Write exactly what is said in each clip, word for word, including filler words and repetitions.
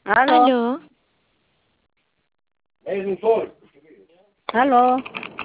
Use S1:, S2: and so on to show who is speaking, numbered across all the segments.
S1: Aló.
S2: Aló.
S1: Aló.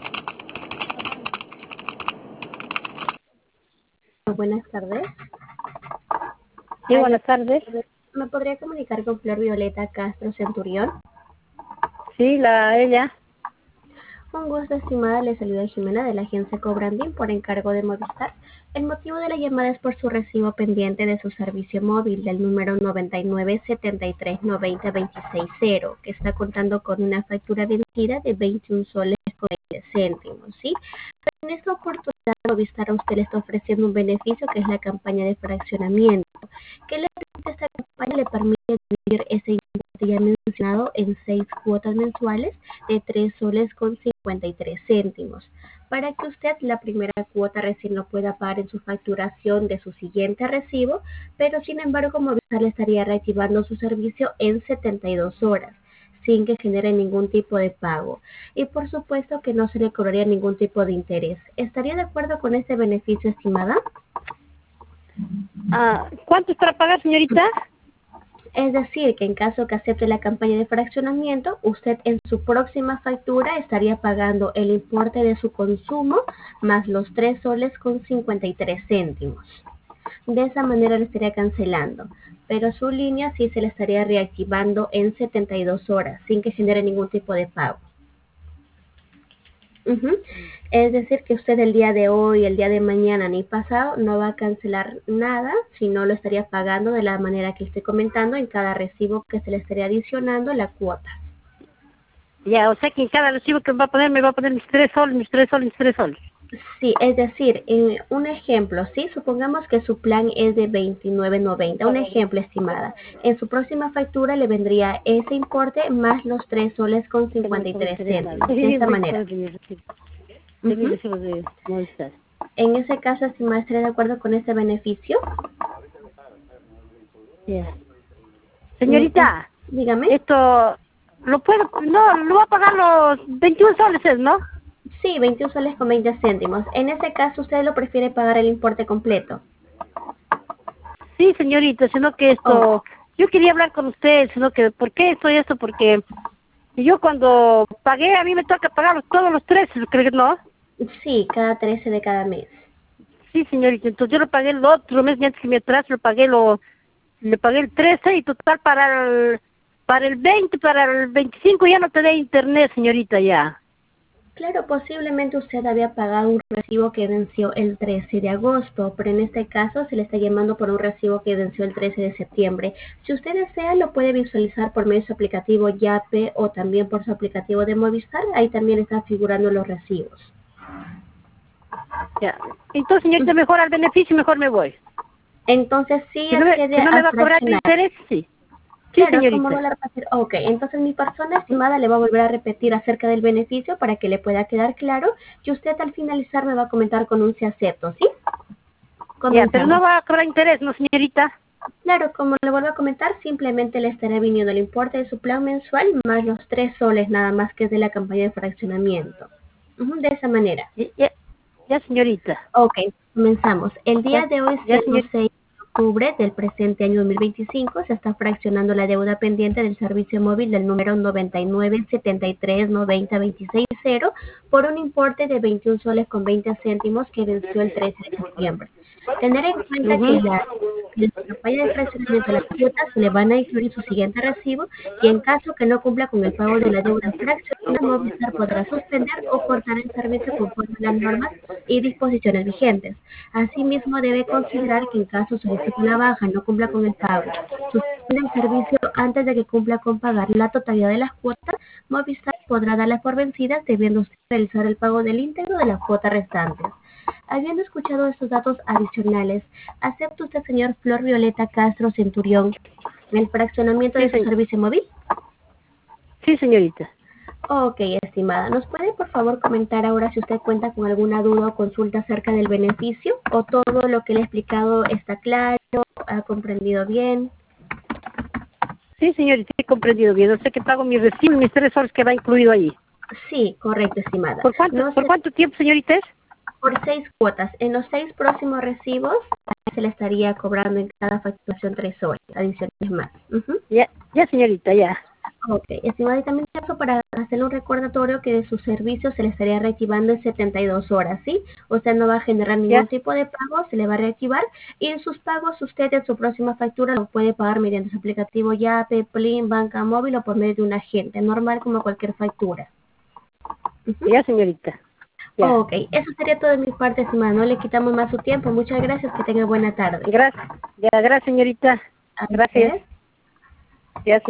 S3: Buenas tardes.
S1: Sí, buenas tardes.
S3: ¿Me podría comunicar con Flor Violeta Castro Centurión?
S1: Sí, la ella.
S3: Un gusto, estimada. Le saluda Jimena de la agencia Cobrandín por encargo de Movistar. El motivo de la llamada es por su recibo pendiente de su servicio móvil del número noventa y nueve setenta y tres noventa veintiséis cero, que está contando con una factura vencida de veintiún soles con veinte céntimos, ¿sí? Pero en esta oportunidad Movistar a usted le está ofreciendo un beneficio que es la campaña de fraccionamiento. ¿Qué le permite esta campaña? Le permite dividir ese importe ya mencionado en seis cuotas mensuales de tres soles con cincuenta y tres céntimos, para que usted la primera cuota recién lo pueda pagar en su facturación de su siguiente recibo, pero sin embargo Movistar le estaría reactivando su servicio en setenta y dos horas, sin que genere ningún tipo de pago. Y por supuesto que no se le cobraría ningún tipo de interés. ¿Estaría de acuerdo con este beneficio, estimada?
S1: Ah, ¿cuánto es para pagar, señorita?
S3: Es decir, que en caso que acepte la campaña de fraccionamiento, usted en su próxima factura estaría pagando el importe de su consumo más los tres soles con cincuenta y tres céntimos. De esa manera le estaría cancelando, pero su línea sí se le estaría reactivando en setenta y dos horas, sin que genere ningún tipo de pago. Ujú. Es decir, que usted el día de hoy, el día de mañana ni pasado no va a cancelar nada, sino lo estaría pagando de la manera que estoy comentando en cada recibo que se le estaría adicionando la cuota.
S1: Ya, o sea que en cada recibo que me va a poner, me va a poner mis tres soles, mis tres soles, mis tres soles.
S3: Sí, es decir, en un ejemplo, ¿sí? Supongamos que su plan es de veintinueve noventa, un ejemplo, estimada. En su próxima factura le vendría ese importe más los tres soles con cincuenta y tres céntimos, de esa manera.
S1: De mis recibos de, mis
S3: Ujú.
S1: recibos de Movistar.
S3: En ese caso, estimada, ¿estaría de acuerdo con ese beneficio?
S1: Ya.
S3: Mm, es-
S1: Señorita,
S3: Dígame.
S1: esto, ¿lo puedo? No, lo voy a pagar los veintiún soles, ¿es, no?
S3: Sí, veintiún soles con veinte céntimos. En ese caso, ¿usted lo prefiere pagar el importe completo?
S1: Sí, señorita, sino que
S3: Oh,
S1: esto, yo quería hablar con usted, sino que, ¿por qué estoy esto? Porque yo cuando pagué, a mí me toca pagar todos los tres, ¿creo que no?
S3: sí, cada trece de cada mes.
S1: Sí, señorita, entonces yo lo pagué el otro mes, antes que me atrás, lo pagué lo, le pagué el trece y total para el, para el veinte, para el veinticinco ya no tenía internet, señorita, ya.
S3: Claro, posiblemente usted había pagado un recibo que venció el trece de agosto, pero en este caso se le está llamando por un recibo que venció el trece de septiembre. Si usted desea, lo puede visualizar por medio de su aplicativo Yape o también por su aplicativo de Movistar. Ahí también están figurando los recibos.
S1: Ya. Entonces, señorita, mejor al beneficio, mejor me voy.
S3: Entonces sí
S1: Si no me,
S3: accede
S1: si no me
S3: a
S1: va a cobrar
S3: fraccionar.
S1: interés, sí. Sí,
S3: Claro, como no
S1: señorita.
S3: la repetir. Ok, entonces mi persona estimada le va a volver a repetir acerca del beneficio para que le pueda quedar claro y usted al finalizar me va a comentar con un sí acepto, ¿sí?
S1: Ya, pero no
S3: Comenzamos.
S1: va a cobrar interés, ¿no, señorita?
S3: Claro, como le vuelvo a comentar, simplemente le estará viniendo el importe de su plan mensual más los tres soles nada más que es de la campaña de fraccionamiento. Ujú, de esa manera.
S1: Ya, ya, ya, señorita.
S3: Ok, comenzamos. El
S1: Ya,
S3: día de hoy,
S1: ya,
S3: siendo
S1: señorita.
S3: seis de octubre del presente año dos mil veinticinco, se está fraccionando la deuda pendiente del servicio móvil del número noventa y nueve setenta y tres noventa veintiséis cero por un importe de veintiún soles con veinte céntimos que venció el trece de septiembre. Tener en cuenta que
S1: Ujú.
S3: la, que la campaña de fraccionamiento de las cuotas se le van a incluir su siguiente recibo y en caso que no cumpla con el pago de la deuda fraccionada, Movistar podrá suspender o cortar el servicio conforme a las normas y disposiciones vigentes. Asimismo, debe considerar que en caso solicite una baja y no cumpla con el pago, suspende el servicio antes de que cumpla con pagar la totalidad de las cuotas, Movistar podrá darlas por vencidas, debiendo usted realizar el pago del íntegro de las cuotas restantes. Habiendo escuchado estos datos adicionales, ¿acepta usted, señor Flor Violeta Castro Centurión, el fraccionamiento
S1: Sí,
S3: de su
S1: se-
S3: servicio móvil?
S1: sí, señorita.
S3: Ok, estimada. ¿Nos puede por favor comentar ahora si usted cuenta con alguna duda o consulta acerca del beneficio o todo lo que le he explicado está claro, ha comprendido bien?
S1: Sí, señorita, he comprendido bien. No sé que pago mi recibo y mis tres horas que va incluido ahí.
S3: Sí, correcto, estimada.
S1: ¿Por cuánto,
S3: No
S1: por
S3: sé,
S1: cuánto tiempo, señorita? Es?
S3: por seis cuotas. En los seis próximos recibos se le estaría cobrando en cada facturación tres horas adicionales más. Uh-huh.
S1: Ya, ya señorita, ya.
S3: Ok, estimada, y también caso para hacerle un recordatorio que de su servicio se le estaría reactivando en setenta y dos horas, ¿sí? Usted no va a generar ningún
S1: Ya.
S3: tipo de pago, se le va a reactivar y en sus pagos usted en su próxima factura lo puede pagar mediante su aplicativo Yape, Plin, Banca Móvil o por medio de un agente, normal como cualquier factura. Uh-huh.
S1: Ya señorita. Ya.
S3: Ok, eso sería todo de mi parte, estimada, no le quitamos más su tiempo, muchas gracias, que tenga buena tarde.
S1: Gracias, ya, gracias señorita.
S3: ¿A
S1: Gracias.
S3: usted?
S1: Ya,